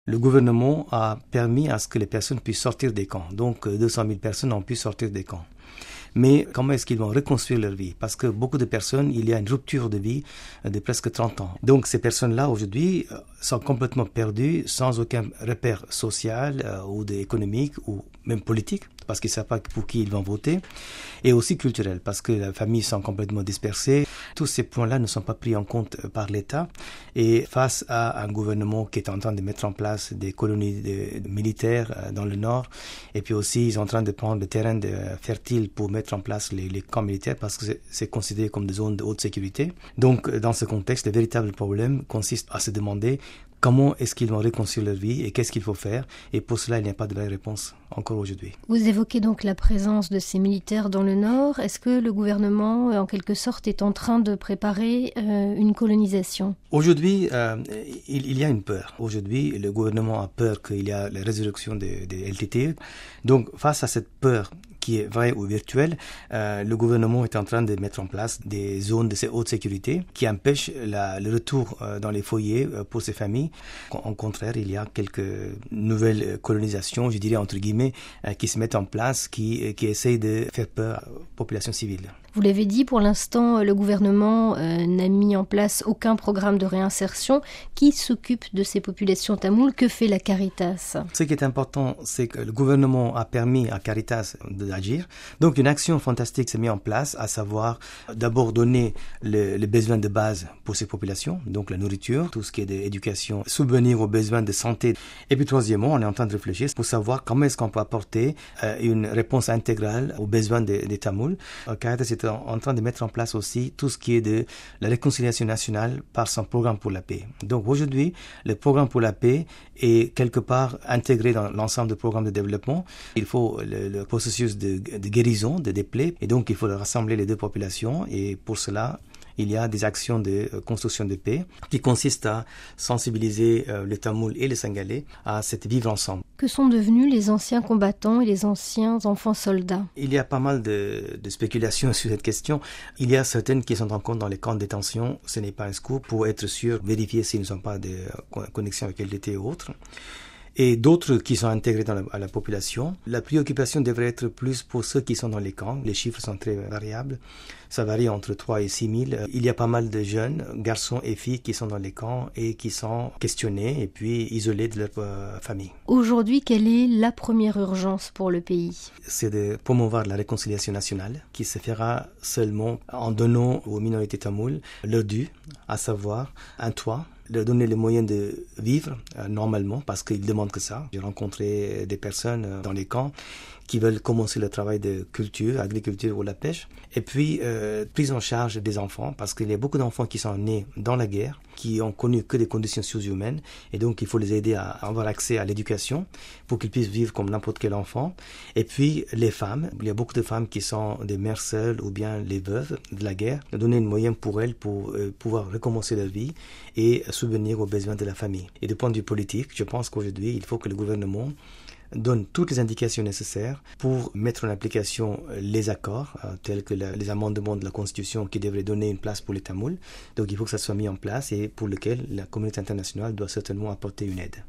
Le gouvernement a permis à ce que les personnes puissent sortir des camps. Donc 200 000 personnes ont pu sortir des camps. Mais comment est-ce qu'ils vont reconstruire leur vie? Parce que beaucoup de personnes, il y a une rupture de vie de presque 30 ans. Donc ces personnes-là, aujourd'hui, sont complètement perdues, sans aucun repère social ou économique ou même politique, parce qu'ils ne savent pas pour qui ils vont voter, et aussi culturel, parce que les familles sont complètement dispersées. Tous ces points-là ne sont pas pris en compte par l'État. Et face à un gouvernement qui est en train de mettre en place des colonies militaires dans le nord, et puis aussi ils sont en train de prendre le terrain fertile pour mettre en place les camps militaires, parce que c'est considéré comme des zones de haute sécurité. Donc dans ce contexte, le véritable problème consiste à se demander comment est-ce qu'ils vont reconstruire leur vie et qu'est-ce qu'il faut faire. Et pour cela, il n'y a pas de vraie réponse encore aujourd'hui. Vous évoquez donc la présence de ces militaires dans le Nord. Est-ce que le gouvernement, en quelque sorte, est en train de préparer une colonisation? Aujourd'hui, il y a une peur. Aujourd'hui, le gouvernement a peur qu'il y a la résurrection des LTTE. Donc, face à cette peur qui est vraie ou virtuelle, le gouvernement est en train de mettre en place des zones de haute sécurité qui empêchent le retour dans les foyers pour ces familles. Au contraire, il y a quelques nouvelles colonisations, je dirais entre guillemets, qui se mettent en place, qui essayent de faire peur aux populations civiles. Vous l'avez dit, pour l'instant, le gouvernement n'a mis en place aucun programme de réinsertion. Qui s'occupe de ces populations tamoules? Que fait la Caritas? Ce qui est important, c'est que le gouvernement a permis à Caritas d'agir. Donc une action fantastique s'est mise en place, à savoir d'abord donner les besoins de base pour ces populations, donc la nourriture, tout ce qui est d'éducation, subvenir aux besoins de santé. Et puis troisièmement, on est en train de réfléchir pour savoir comment est-ce qu'on peut apporter une réponse intégrale aux besoins des Tamouls. Caritas est en train de mettre en place aussi tout ce qui est de la réconciliation nationale par son programme pour la paix. Donc aujourd'hui, le programme pour la paix est quelque part intégré dans l'ensemble des programmes de développement. Il faut le processus de guérison des plaies, et donc il faut rassembler les deux populations, et pour cela, il y a des actions de construction de paix qui consistent à sensibiliser les Tamouls et les Sénégalais à cette vivre ensemble. Que sont devenus les anciens combattants et les anciens enfants soldats? Il y a pas mal de spéculations sur cette question. Il y a certaines qui sont encore dans les camps de détention. Ce n'est pas un scoop, pour être sûr, vérifier s'ils ne sont pas de connexion avec LDT ou autres. Et d'autres qui sont intégrés à la population. La préoccupation devrait être plus pour ceux qui sont dans les camps. Les chiffres sont très variables. Ça varie entre 3 et 6 000. Il y a pas mal de jeunes, garçons et filles, qui sont dans les camps et qui sont questionnés et puis isolés de leur famille. Aujourd'hui, quelle est la première urgence pour le pays? C'est de promouvoir la réconciliation nationale, qui se fera seulement en donnant aux minorités tamoules leur dû, à savoir un toit, leur donner les moyens de vivre normalement, parce qu'ils demandent que ça. J'ai rencontré des personnes dans les camps qui veulent commencer le travail de culture, agriculture ou la pêche. Et puis, prise en charge des enfants, parce qu'il y a beaucoup d'enfants qui sont nés dans la guerre, qui ont connu que des conditions sous-humaines, et donc il faut les aider à avoir accès à l'éducation pour qu'ils puissent vivre comme n'importe quel enfant. Et puis, les femmes, il y a beaucoup de femmes qui sont des mères seules ou bien les veuves de la guerre, de donner une moyen pour elles pour pouvoir recommencer leur vie et subvenir aux besoins de la famille. Et du point de vue politique, je pense qu'aujourd'hui, il faut que le gouvernement donne toutes les indications nécessaires pour mettre en application les accords, tels que les amendements de la Constitution qui devraient donner une place pour les Tamouls. Donc il faut que ça soit mis en place, et pour lequel la communauté internationale doit certainement apporter une aide.